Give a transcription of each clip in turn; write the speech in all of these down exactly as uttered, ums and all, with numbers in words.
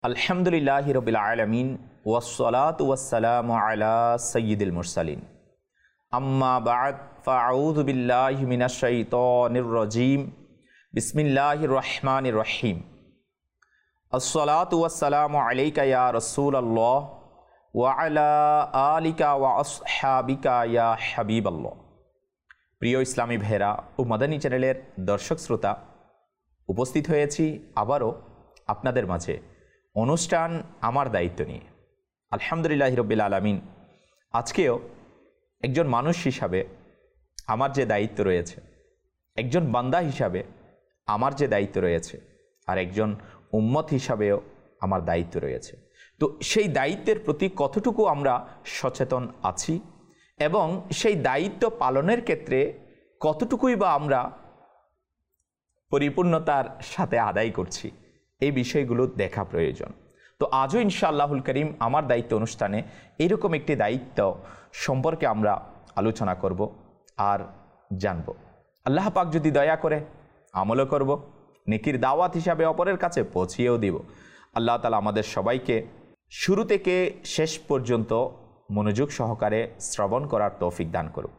আলহামদুলিল্লাহি রাব্বিল আলামিন ওয়াসসালাতু ওয়াসসালামু আলা সাইয়্যিদিল মুরসালিন আম্মা বা'দ ফাআউযু বিল্লাহি মিনাশ শাইতানির রাজীম বিসমিল্লাহির রহমানির রহিম আসসালাতু ওয়াসসালামু আলাইকা ইয়া রাসূলাল্লাহ ওয়া আলা আলিকা ওয়া আসহাবিকা ইয়া হাবিবাল্লাহ। প্রিয় ইসলামী ভাইরা ও মাদানী চ্যানেলের দর্শক শ্রোতা, উপস্থিত হয়েছি আবারও আপনাদের মাঝে অনুষ্ঠান আমার দায়িত্ব নিয়ে। আলহামদুলিল্লাহি রাব্বিল আলামিন, আজকেও একজন মানুষ হিসাবে আমার যে দায়িত্ব রয়েছে, একজন বান্দা হিসাবে আমার যে দায়িত্ব রয়েছে, আর একজন উম্মত হিসাবেও আমার দায়িত্ব রয়েছে। তো সেই দায়িত্বের প্রতি কতটুকু আমরা সচেতন আছি এবং সেই দায়িত্ব পালনের ক্ষেত্রে কতটুকুই বা আমরা পরিপূর্ণতার সাথে আদায় করছি, এই বিষয়গুলো দেখা প্রয়োজন। তো আজও ইনশাআল্লাহুল করিম আমার দায়িত্ব অনুষ্ঠানে এইরকম একটি দায়িত্ব সম্পর্কে আমরা আলোচনা করব আর জানব। আল্লাহ পাক যদি দয়া করে আমলও করব, নেকির দাওয়াত হিসাবে অপরের কাছে পৌঁছিয়েও দিব। আল্লাহ তাআলা আমাদের সবাইকে শুরু থেকে শেষ পর্যন্ত মনোযোগ সহকারে শ্রবণ করার তৌফিক দান করুন।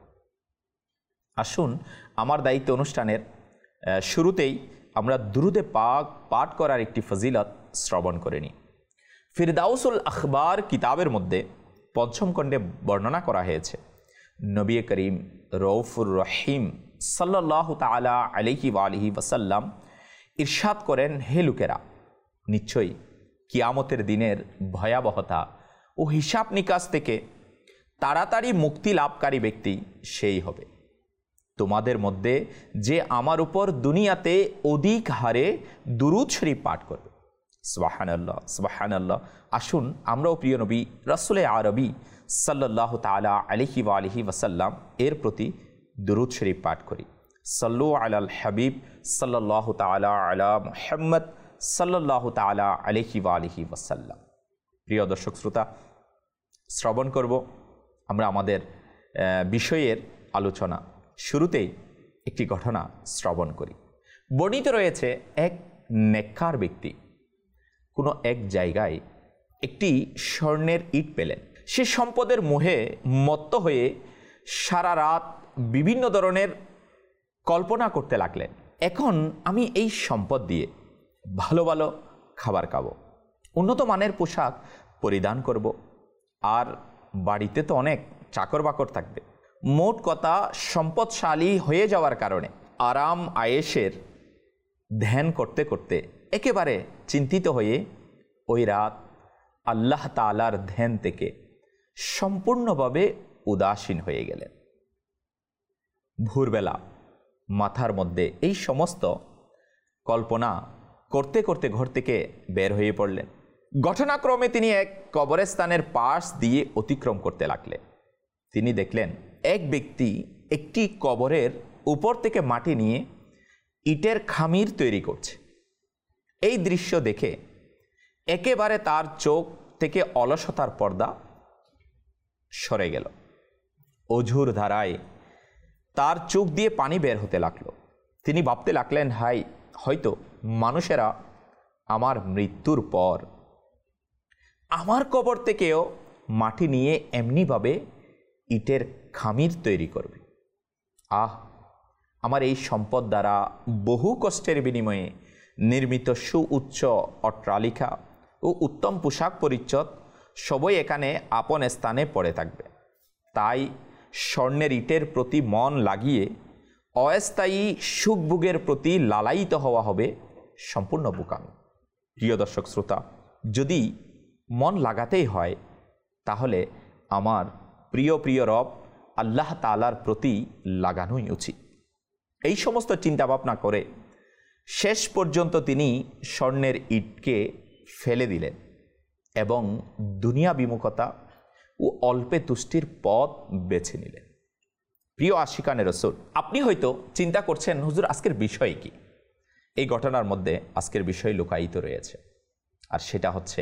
আসুন আমার দায়িত্ব অনুষ্ঠানের শুরুতেই আমরা দুরুদে পাক পাঠ করার একটি ফজিলত শ্রবণ করে নিই। ফিরদাউসুল আখবার কিতাবের মধ্যে পঞ্চম খণ্ডে বর্ণনা করা হয়েছে, নবী করিম রউফুর রহিম সাল্লাল্লাহু তাআলা আলাইহি ওয়া আলিহি ওয়াসাল্লাম ইরশাদ করেন, হে লোকেরা, নিশ্চয়ই কিয়ামতের দিনের ভয়াবহতা ও হিসাব নিকাশ থেকে তাড়াতাড়ি মুক্তি লাভকারী ব্যক্তি সেই হবে তোমাদের মধ্যে যে আমার উপর দুনিয়াতে অধিক হারে দুরূদ শরীফ পাঠ করবে। সুবহানাল্লাহ সুবহানাল্লাহ। আসুন আমরাও প্রিয় নবী রাসূলে আরবি সাল্লাল্লাহু তাআলা আলাইহি ওয়া আলিহি ওয়াসাল্লাম এর প্রতি দুরূদ শরীফ পাঠ করি। সাল্লু আলাল হাবিব সাল্লাল্লাহু তাআলা আলা মুহাম্মদ সাল্লাল্লাহু তাআলা আলাইহি ওয়া আলিহি ওয়াসাল্লাম। প্রিয় দর্শক শ্রোতা, শ্রবণ করব আমরা আমাদের বিষয়ের আলোচনা। শুরুতেই একটি ঘটনা শ্রবণ করি। বর্ণিত রয়েছে, এক নেককার ব্যক্তি কোনো এক জায়গায় একটি স্বর্ণের ইট পেলেন। সে সম্পদের মোহে মত্ত হয়ে সারা রাত বিভিন্ন ধরনের কল্পনা করতে লাগলেন। এখন আমি এই সম্পদ দিয়ে ভালো ভালো খাবার খাবো, উন্নত মানের পোশাক পরিধান করব, আর বাড়িতে তো অনেক চাকর বাকর থাকবে। মোট কথা, সম্পদশালী হয়ে যাওয়ার কারণে আরাম আয়েশের ধ্যান করতে করতে একেবারে চিন্তিত হয়ে ওই রাত আল্লাহ তাআলার ধ্যান থেকে সম্পূর্ণভাবে উদাসীন হয়ে গেলেন। ভোরবেলা মাথার মধ্যে এই সমস্ত কল্পনা করতে করতে ঘর থেকে বের হয়ে পড়লেন। ঘটনাক্রমে তিনি এক কবরস্থানের পাশ দিয়ে অতিক্রম করতে লাগলেন। তিনি দেখলেন এক ব্যক্তি একটি কবরের উপর থেকে মাটি নিয়ে ইটের খামির তৈরি করছে। এই দৃশ্য দেখে একেবারে তার চোখ থেকে অলসতার পর্দা সরে গেল। অঝুর ধারায় তার চোখ দিয়ে পানি বের হতে লাগলো। তিনি ভাবতে লাগলেন, হাই, হয়তো মানুষেরা আমার মৃত্যুর পর আমার কবর থেকেও মাটি নিয়ে এমনিভাবে ইটের খামির তৈরি করবে। আহ, আমার এই সম্পদ দ্বারা বহু কষ্টের বিনিময়ে নির্মিত সুউচ্চ অট্টালিকা ও উত্তম পোশাক পরিচ্ছদ সবই এখানে আপন স্থানে পড়ে থাকবে। তাই স্বর্ণের ইটের প্রতি মন লাগিয়ে অস্থায়ী সুখভোগের প্রতি লালায়িত হওয়া হবে সম্পূর্ণ বোকামি। প্রিয় দর্শক শ্রোতা, যদি মন লাগাতেই হয় তাহলে আমার প্রিয় প্রিয় রব আল্লাহ তাআলার প্রতি লাগানোই উচিত। এই সমস্ত চিন্তা ভাবনা করে শেষ পর্যন্ত তিনি স্বর্ণের ইটকে ফেলে দিলেন এবং দুনিয়া বিমুখতা ও অল্পে তুষ্টির পথ বেছে নিলেন। প্রিয় আশিকানে রাসূল, আপনি হয়তো চিন্তা করছেন, হুজুর আজকের বিষয় কি? এই ঘটনার মধ্যে আজকের বিষয় লুকায়িত রয়েছে, আর সেটা হচ্ছে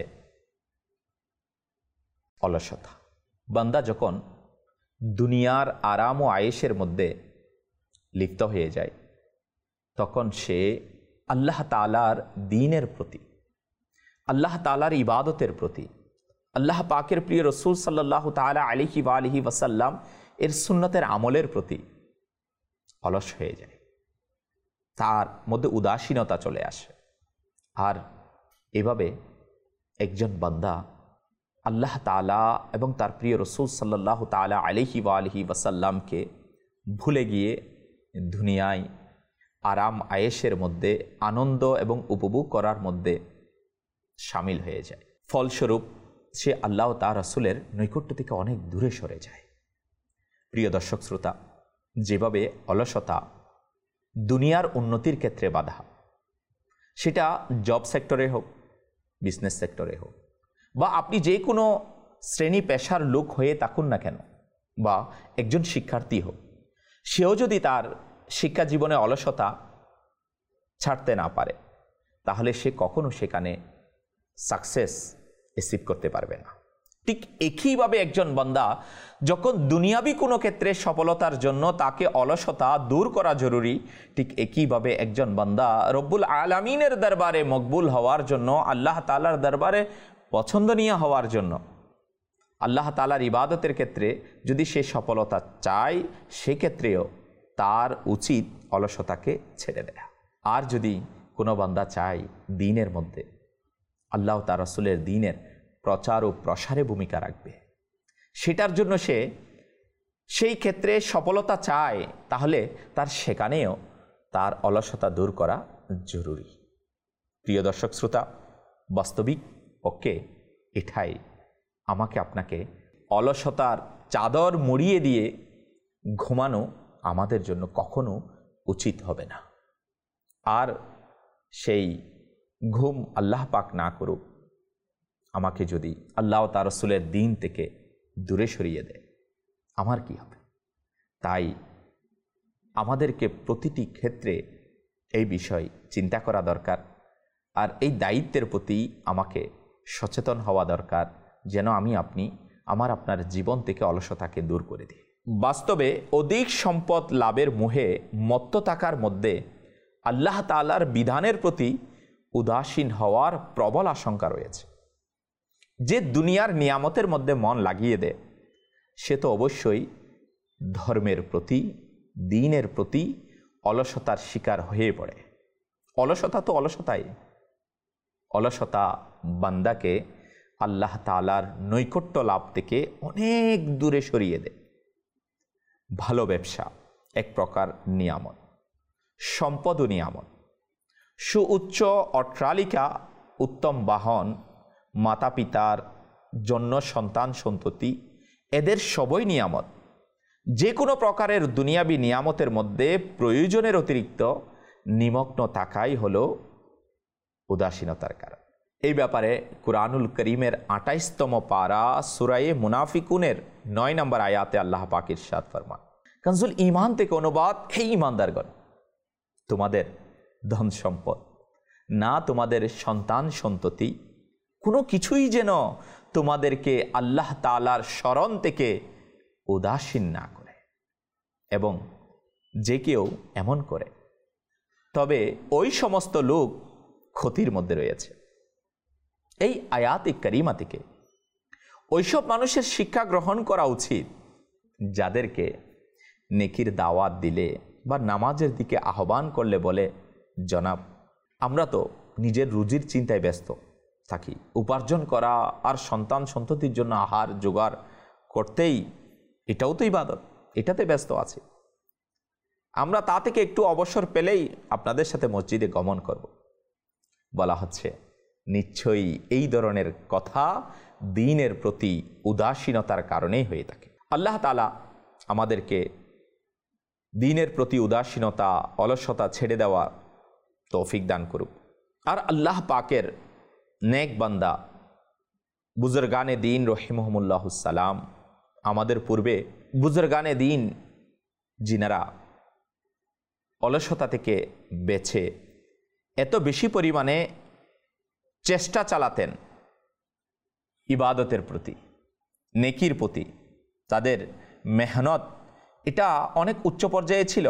অলসতা। বান্দা যখন দুনিয়ার আরাম ও আয়েশের মধ্যে লিপ্ত হয়ে যায়, তখন সে আল্লাহ তাআলার দ্বীনের প্রতি, আল্লাহ তাআলার ইবাদতের প্রতি, আল্লাহ পাকের প্রিয় রসুল সাল্লাল্লাহু তাআলা আলাইহি ওয়া আলিহি ওয়াসাল্লাম এর সুন্নতের আমলের প্রতি অলস হয়ে যায়, তার মধ্যে উদাসীনতা চলে আসে। আর এভাবে একজন বান্দা আল্লাহ তাআলা এবং তার প্রিয় রসুল সাল্লাল্লাহু তাআলা আলাইহি ওয়া আলিহি ওয়াসাল্লামকে ভুলে গিয়ে দুনিয়ায় আরাম আয়েশের মধ্যে আনন্দ এবং উপভোগ করার মধ্যে শামিল হয়ে যায়। ফলস্বরূপ সে আল্লাহ তার রাসূলের নৈকট্য থেকে অনেক দূরে সরে যায়। প্রিয় দর্শক শ্রোতা, যেভাবে অলসতা দুনিয়ার উন্নতির ক্ষেত্রে বাধা, সেটা জব সেক্টরে হোক, বিজনেস সেক্টরে হোক, বা আপনি যে কোনো শ্রেণী পেশার লোক হয়ে থাকুন না কেন, বা একজন শিক্ষার্থী হোক, সেও যদি তার শিক্ষা জীবনে অলসতা ছাড়তে না পারে, তাহলে সে কখনো সেখানে সাকসেস অ্যাচিভ করতে পারবে না। ঠিক একইভাবে একজন বান্দা যখন দুনিয়াবি কোনো ক্ষেত্রে সফলতার জন্য তাকে অলসতা দূর করা জরুরি, ঠিক একইভাবে একজন বান্দা রব্বুল আলামিনের দরবারে মকবুল হওয়ার জন্য, আল্লাহ তাআলার দরবারে পছন্দনীয় হওয়ার জন্য, আল্লাহ তাআলার ইবাদতের ক্ষেত্রে যদি সে সফলতা চায়, সেক্ষেত্রেও তার উচিত অলসতাকে ছেড়ে দেয়া। আর যদি কোনো বান্দা চায় দ্বীনের মধ্যে আল্লাহ তার রাসূলের দ্বীনের প্রচার ও প্রসারে ভূমিকা রাখবে, সেটার জন্য সে সেই ক্ষেত্রে সফলতা চায়, তাহলে তার সেখানেও তার অলসতা দূর করা জরুরি। প্রিয় দর্শক শ্রোতা, বাস্তবিক পক্ষে এটাই আমাকে আপনাকে অলসতার চাদর মুড়িয়ে দিয়ে ঘুমানো আমাদের জন্য কখনো উচিত হবে না। আর সেই ঘুম আল্লাহ পাক না করুক, আমাকে যদি আল্লাহ তার রাসূলের দ্বীন থেকে দূরে সরিয়ে দেয়, আমার কি হবে? তাই আমাদেরকে প্রতিটি ক্ষেত্রে এই বিষয় চিন্তা করা দরকার, আর এই দায়িত্বের প্রতি আমাকে সচেতন হওয়া দরকার, যেন আমি আপনি আমার আপনার জীবন থেকে অলসতাকে দূর করে দিই। বাস্তবে অধিক সম্পদ লাভের মোহে মত্ত থাকার মধ্যে আল্লাহ তাআলার বিধানের প্রতি উদাসীন হওয়ার প্রবল আশঙ্কা রয়েছে। যে দুনিয়ার নিয়ামতের মধ্যে মন লাগিয়ে দেয়, সে তো অবশ্যই ধর্মের প্রতি, দ্বীনের প্রতি অলসতার শিকার হয়ে পড়ে। অলসতা তো অলসতাই, অলসতা বান্দাকে আল্লাহ তাআলার নৈকট্য লাভ থেকে অনেক দূরে সরিয়ে দেয়। ভালো ব্যবসা এক প্রকার নিয়ামত, সম্পদ ও নিয়ামত, সুউচ্চ অট্টালিকা, উত্তম বাহন, মাতা পিতার জন্য সন্তান সন্ততি, এদের সবই নিয়ামত। যে কোনো প্রকারের দুনিয়াবি নিয়ামতের মধ্যে প্রয়োজনের অতিরিক্ত নিমগ্ন থাকাই হলো উদাসীনতার কারণ। এই ব্যাপারে কুরআনুল করিমের আটাইশতম পারা সূরায়ে মুনাফিকুনের নয় নম্বর আয়াতে আল্লাহ পাক ইরশাদ ফরমান, কানজুল ঈমান থেকে অনুবাদ, হে ঈমানদারগণ, তোমাদের ধন সম্পদ না তোমাদের সন্তান সন্ততি কোনো কিছুই যেন তোমাদেরকে আল্লাহ তাআলার স্মরণ থেকে উদাসীন না করে, এবং যে কেউ এমন করে তবে ওই সমস্ত লোক ক্ষতির মধ্যে রয়েছে। এই আয়াতে কারিমা থেকে ওইসব মানুষের শিক্ষা গ্রহণ করা উচিত যাদেরকে নেকির দাওয়াত দিলে বা নামাজের দিকে আহ্বান করলে বলে, জনাব আমরা তো নিজের রুজির চিন্তায় ব্যস্ত থাকি, উপার্জন করা আর সন্তান সন্ততির জন্য আহার জোগাড় করতেই এটাও তো ইবাদত, এটাতে ব্যস্ত আছি, আমরা তা থেকে একটু অবসর পেলেই আপনাদের সাথে মসজিদে গমন করব। বলা হচ্ছে নিশ্চয়ই এই ধরনের কথা দ্বীনের প্রতি উদাসীনতার কারণেই হয়ে থাকে। আল্লাহ তাআলা আমাদেরকে দ্বীনের প্রতি উদাসীনতা, অলসতা ছেড়ে দেওয়া তৌফিক দান করুক। আর আল্লাহ পাকের নেক বান্দা বুজুর্গানে দ্বীন রহিমহুমুল্লাহুস সালাম, আমাদের পূর্বে বুজুর্গানে দ্বীন যিনারা অলসতা থেকে বেছে এত বেশি পরিমাণে চেষ্টা চালাতেন ইবাদতের প্রতি, নেকির প্রতি, তাদের মেহনত এটা অনেক উচ্চ পর্যায়ে ছিল,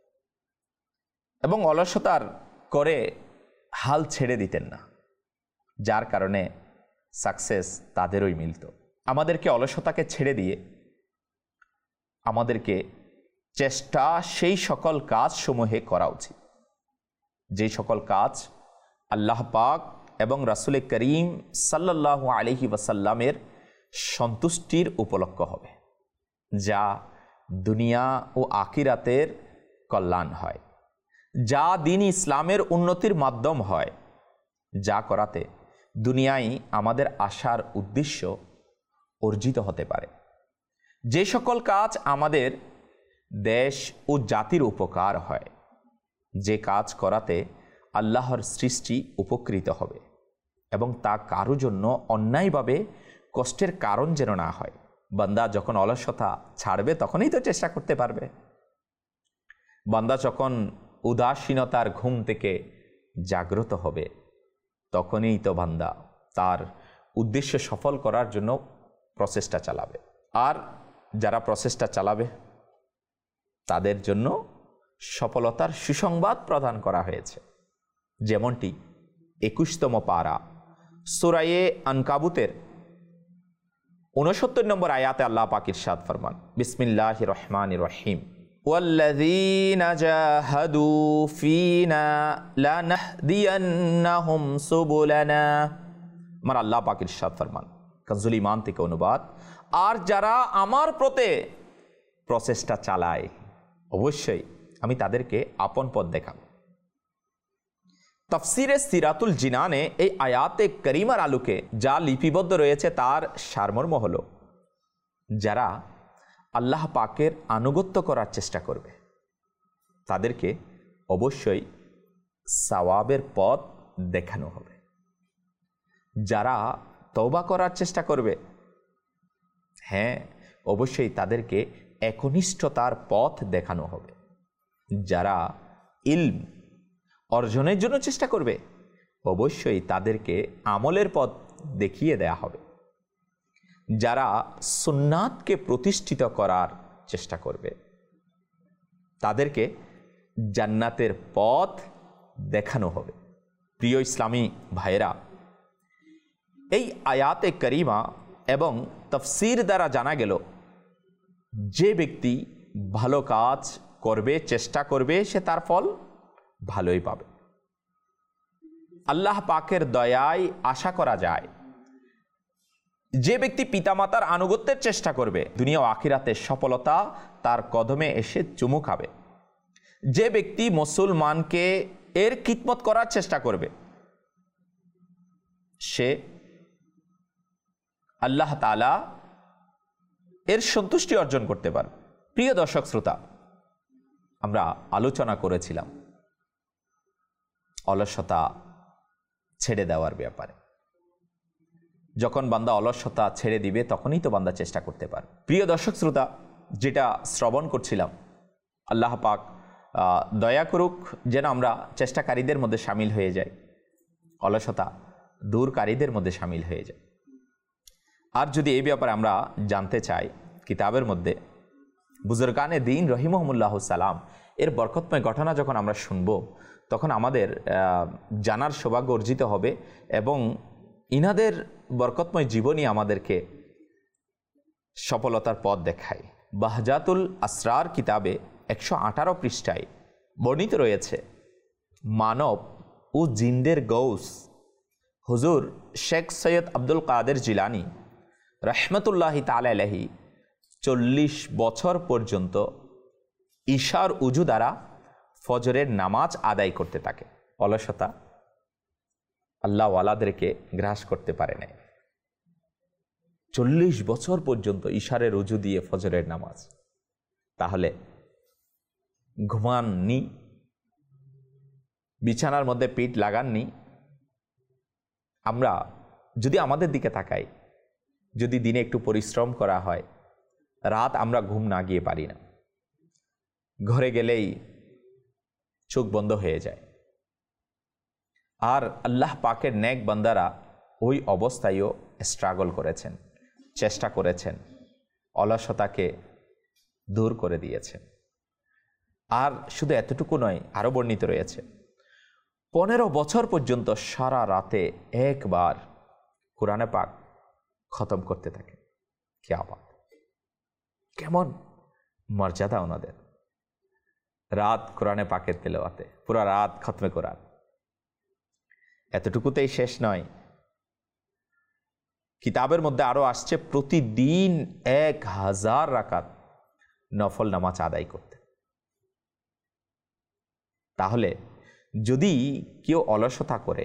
এবং অলসতার করে হাল ছেড়ে দিতেন না, যার কারণে সাকসেস তাদেরই মিলত। আমাদেরকে অলসতাকে ছেড়ে দিয়ে আমাদেরকে চেষ্টা সেই সকল কাজসমূহে করা উচিত যে সকল কাজ আল্লাহ পাক এবং রাসূল করিম সাল্লাল্লাহু আলাইহি ওয়াসাল্লামের সন্তুষ্টির উপলক্ষ হবে, যা দুনিয়া ও আখিরাতের কল্যাণ হয়, যা দিন ইসলামের উন্নতির মাধ্যম হয়, যা করাতে দুনিয়ায় আমাদের আশার উদ্দেশ্য অর্জিত হতে পারে, যে সকল কাজ আমাদের দেশ ও জাতির উপকার হয়, যে কাজ করাতে আল্লাহর সৃষ্টি উপকৃত হবে এবং তা কারো জন্য অন্যায়ভাবে কষ্টের কারণ যেন না হয়। বান্দা যখন অলসতা ছাড়বে তখনই তো চেষ্টা করতে পারবে। বান্দা যখন উদাসীনতার ঘুম থেকে জাগ্রত হবে তখনই তো বান্দা তার উদ্দেশ্য সফল করার জন্য প্রচেষ্টা চালাবে। আর যারা প্রচেষ্টা চালাবে তাদের জন্য সফলতার সুসংবাদ প্রদান করা হয়েছে, যেমনটি একুশতম পারা সূরা আনকাবুতের ঊনসত্তর নম্বর আয়াতে আল্লাহ পাক ইরশাদ ফরমান, বিসমিল্লাহির রহমানির রহিম, ওয়াল্লাযীনা জাহাদু ফীনা লানাহদিয়ান্নাহুম সুবুলানা। আমার আল্লাহ পাক ইরশাদ ফরমান, কানজুল ঈমান থেকে অনুবাদ, আর যারা আমার প্রতি প্রচেষ্টা চালায় অবশ্যই আমি তাদেরকে আপন পথ দেখাবো। তাফসিরে সিরাতুল জিনানে এই আয়াতে করিমার আলোকে যা লিপিবদ্ধ রয়েছে তার সারমর্ম হল, যারা আল্লাহ পাকের আনুগত্য করার চেষ্টা করবে তাদেরকে অবশ্যই সওয়াবের পথ দেখানো হবে। যারা তওবা করার চেষ্টা করবে, হ্যাঁ অবশ্যই তাদেরকে একনিষ্ঠতার পথ দেখানো হবে। যারা ইলম অর্জনের জন্য চেষ্টা করবে অবশ্যই তাদেরকে আমলের পথ দেখিয়ে দেয়া হবে। যারা সুন্নাতকে প্রতিষ্ঠিত করার চেষ্টা করবে তাদেরকে জান্নাতের পথ দেখানো হবে। প্রিয় ইসলামী ভাইয়েরা, এই আয়াতে করিমা এবং তাফসীর দ্বারা জানা গেল যে ব্যক্তি ভালো কাজ করবে, চেষ্টা করবে, সে তার ফল ভালোই পাবে। আল্লাহ পাকের দয়ায় আশা করা যায় যে ব্যক্তি পিতামাতার আনুগত্যের চেষ্টা করবে দুনিয়া ও আখিরাতের সফলতা তার কদমে এসে চুমু খাবে। যে ব্যক্তি মুসলমানকে এর খিদমত করার চেষ্টা করবে সে আল্লাহ তাআলা এর সন্তুষ্টি অর্জন করতে পারবে। প্রিয় দর্শক শ্রোতা, আমরা আলোচনা করেছিলাম অলসতা ছেড়ে দেওয়ার ব্যাপারে। যখন বান্দা অলসতা ছেড়ে দিবে তখনই তো বান্দা চেষ্টা করতে পারে। প্রিয় দর্শক শ্রোতা, যেটা শ্রবণ করছিলাম, আল্লাহ পাক দয়া করুক যেন আমরা চেষ্টাকারীদের মধ্যে সামিল হয়ে যাই, অলসতা দূরকারীদের মধ্যে সামিল হয়ে যাই। আর যদি এই ব্যাপারে আমরা জানতে চাই, কিতাবের মধ্যে বুজুর্গানে দ্বীন রহিমহুমুল্লাহ সালাম এর বরকতময় ঘটনা যখন আমরা শুনব তখন আমাদের জানার সৌভাগ্য অর্জিত হবে এবং ইনাদের বরকতময় জীবনী আমাদেরকে সফলতার পথ দেখায়। বাহজাতুল আসরার কিতাবে একশো আঠারো পৃষ্ঠায় বর্ণিত রয়েছে, মানব ও জিনদের গৌস হুজুর শেখ সৈয়দ আব্দুল কাদের জিলানী রহমতুল্লাহি তাআলা আলাইহি চল্লিশ বছর পর্যন্ত ঈশার উজু দ্বারা ফজরের নামাজ আদায় করতে থাকে। অলসতা আল্লাহ ওয়ালাদেরকে গ্রাস করতে পারে না। চল্লিশ বছর পর্যন্ত ঈশারের উজু দিয়ে ফজরের নামাজ, তাহলে ঘুমাননি, বিছানার মধ্যে পিঠ লাগাননি। আমরা যদি আমাদের দিকে তাকাই, যদি দিনে একটু পরিশ্রম করা হয়, রাত আমরা ঘুম না গিয়ে পারি না, ঘরে গেলেই চোখ বন্ধ হয়ে যায়। আর আল্লাহ পাকের নেক বান্দারা ওই অবস্থায়ও স্ট্রাগল করেছেন, চেষ্টা করেছেন, অলসতাকে দূর করে দিয়েছেন। আর শুধু এতটুকু নয়, আরও বর্ণিত রয়েছে, পনেরো বছর পর্যন্ত সারা রাতে একবার কোরআনে পাক খতম করতে থাকে। কি আবাদ, কেমন মর্যাদা ওনাদের! রাত কোরআনে পাকের তেলাওয়াতে, পুরা রাত খতমে কোরআন। এতটুকুতেই শেষ নয়, কিতাবের মধ্যে আরো আসছে প্রতিদিন এক হাজার রাকাত নফল নামাজ আদায় করতে। তাহলে যদি কেউ অলসতা করে,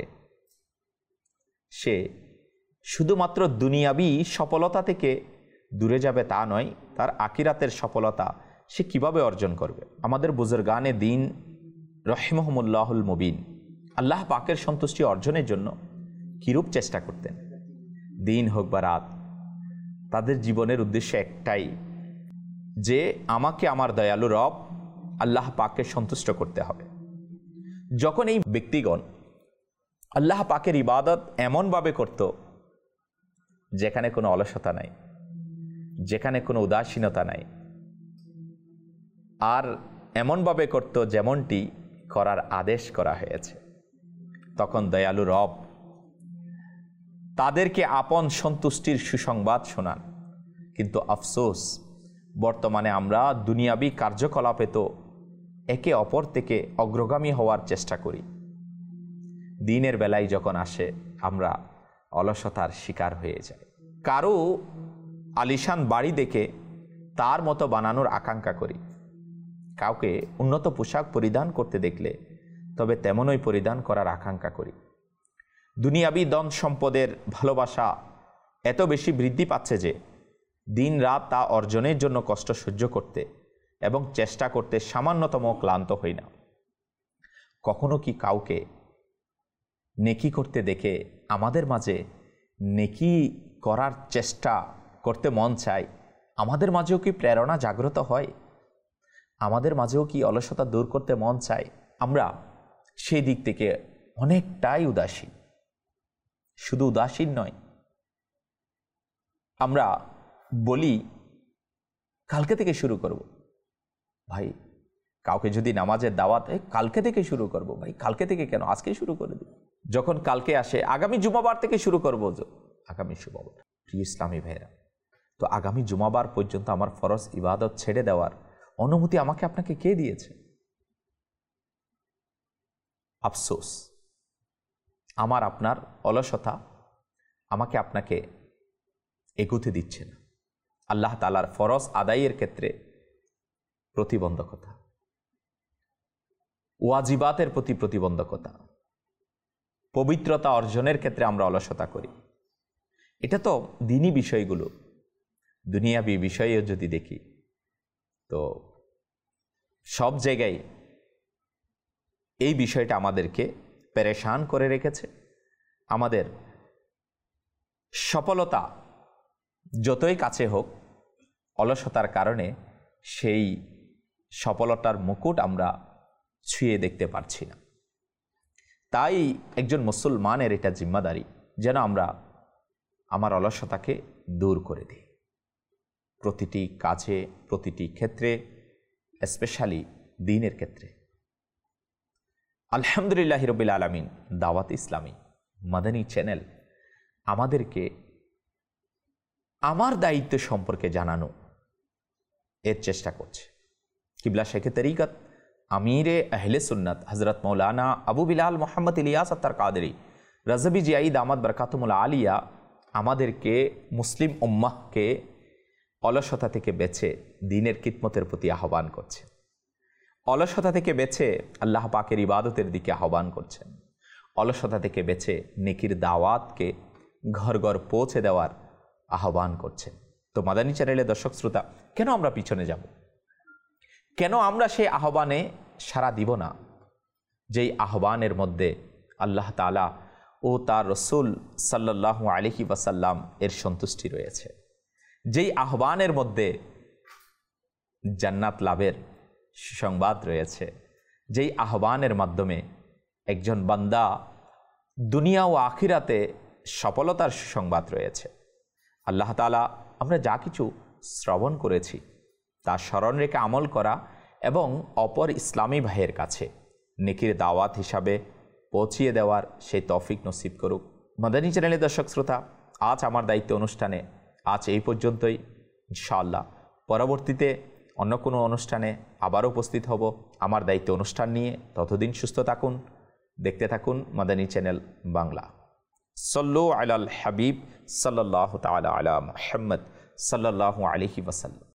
সে শুধুমাত্র দুনিয়াবি সফলতা থেকে দূরে যাবে তা নয়, তার আখিরাতের সফলতা সে কিভাবে অর্জন করবে। আমাদের বুজুর্গানে দিন রহিমহুমুল্লাহুল মুবিন আল্লাহ পাকের সন্তুষ্টি অর্জনের জন্য কিরূপ চেষ্টা করতেন, দিন হোক বা রাত, তাদের জীবনের উদ্দেশ্য একটাই, যে আমাকে আমার দয়ালু রব আল্লাহ পাককে সন্তুষ্ট করতে হবে। যখন এই ব্যক্তিগণ আল্লাহ পাকের ইবাদত এমনভাবে করত যেখানে কোনো অলসতা নাই, যেখানে কোনো উদাসীনতা নাই, আর এমনভাবে করত যেমনটি করার আদেশ করা হয়েছে, তখন দয়ালু রব তাদেরকে আপন সন্তুষ্টির সুসংবাদ শোনান। কিন্তু আফসোস, বর্তমানে আমরা দুনিয়াবি কার্যকলাপে তো একে অপর থেকে অগ্রগামী হওয়ার চেষ্টা করি, দিনের বেলায় যখন আসে আমরা অলসতার শিকার হয়ে যাই। কারো আলিশান বাড়ি দেখে তার মতো বানানোর আকাঙ্ক্ষা করি, কাউকে উন্নত পোশাক পরিধান করতে দেখলে তবে তেমনই পরিধান করার আকাঙ্ক্ষা করি। দুনিয়াবি ধন সম্পদের ভালোবাসা এত বেশি বৃদ্ধি পাচ্ছে যে দিন রাত তা অর্জনের জন্য কষ্ট সহ্য করতে এবং চেষ্টা করতে সামান্যতম ক্লান্ত হই না। কখনো কি কাউকে নেকি করতে দেখে আমাদের মাঝে নেকি করার চেষ্টা করতে মন চায়? আমাদের মাঝেও কি প্রেরণা জাগ্রত হয়? আমাদের মাঝেও কি অলসতা দূর করতে মন চায়? আমরা সেই দিক থেকে অনেকটাই উদাসীন। শুধু উদাসীন নয়, আমরা বলি কালকে থেকে শুরু করব। ভাই, কাউকে যদি নামাজের দাওয়াত, কালকে থেকে শুরু করব। ভাই, কালকে থেকে কেন, আজকে শুরু করে দিই। যখন কালকে আসে, আগামী জুমাবার থেকে শুরু করবো। আগামী জুমাবার, প্রিয় ইসলামী ভাইরা, তো আগামী জুমাবার পর্যন্ত আমার ফরজ ইবাদত ছেড়ে দেওয়ার অনুমতি আমাকে আপনাকে কে দিয়েছে? আফসোস, আমার আপনার অলসতা আমাকে আপনাকে এগুতে দিচ্ছে না। আল্লাহ তাআলার ফরজ আদায়ের ক্ষেত্রে প্রতিবন্ধকতা, ওয়াজিবাতের প্রতি প্রতিবন্ধকতা, পবিত্রতা অর্জনের ক্ষেত্রে আমরা অলসতা করি। এটা তো দিনী বিষয়গুলো। দুনিয়াবি বিষয়েও যদি দেখি তো সব জায়গায় এই বিষয়টা আমাদেরকে পেরেশান করে রেখেছে। আমাদের সফলতা যতই কাছে হোক, অলসতার কারণে সেই সফলতার মুকুট আমরা ছুঁয়ে দেখতে পারছি না। তাই একজন মুসলমানের এটা জিম্মাদারি যেন আমরা আমার অলসতাকে দূর করে দিই, প্রতিটি কাজে, প্রতিটি ক্ষেত্রে, স্পেশালি দ্বীনের ক্ষেত্রে। আলহামদুলিল্লাহ রাব্বিল আলামিন দাওয়াত ইসলামী মাদানী চ্যানেল আমাদেরকে আমার দায়িত্ব সম্পর্কে জানানো এর চেষ্টা করছে। কিবলা শেখে তরিকত আমিরে আহলে সুন্নাত হজরত মৌলানা আবু বিলাল মোহাম্মদ ইলিয়াস আত্তার কাদরি রাজবি জিয়াই দামাত বরকাতুমুল আলিয়া আমাদেরকে, মুসলিম উম্মাহকে অলসতা থেকে বেছে দ্বীনের খিদমতের প্রতি আহ্বান করছে, অলসতা থেকে বেছে আল্লাহ পাকের ইবাদতের দিকে আহ্বান করছেন, অলসতা থেকে বেছে নেকির দাওয়াতকে ঘর ঘর পৌঁছে দেওয়ার আহ্বান করছেন। তো মাদানী চ্যানেলের দর্শক শ্রোতা, কেন আমরা পিছনে যাব? কেন আমরা সেই আহ্বানে সাড়া দিব না, যেই আহ্বানের মধ্যে আল্লাহ তাআলা ও তার রসুল সাল্লাল্লাহু আলাইহি ওয়াসাল্লাম এর সন্তুষ্টি রয়েছে, যেই আহ্বানের মধ্যে জান্নাত লাভের সুসংবাদ রয়েছে, যেই আহ্বানের মাধ্যমে একজন বান্দা দুনিয়া ও আখিরাতে সফলতার সুসংবাদ রয়েছে। আল্লাহ তাআলা আমরা যা কিছু শ্রবণ করেছি তা স্মরণ রেখে আমল করা এবং অপর ইসলামী ভাইয়ের কাছে নেকির দাওয়াত হিসাবে পৌঁছিয়ে দেওয়ার সেই তৌফিক নসিব করুক। মাদানী চ্যানেলের দর্শক শ্রোতা, আজ আমার দায়িত্ব অনুষ্ঠানে আজ এই পর্যন্তই। ইনশাআল্লাহ পরবর্তীতে অন্য কোনো অনুষ্ঠানে আবারও উপস্থিত হব আমার দায়িত্ব অনুষ্ঠান নিয়ে। ততদিন সুস্থ থাকুন, দেখতে থাকুন মাদানী চ্যানেল বাংলা। সল্লু আলাল হাবিব সাল্লাল্লাহু তাআলা আলা মুহাম্মদ সাল্লাল্লাহু আলাইহি ওয়াসাল্লাম।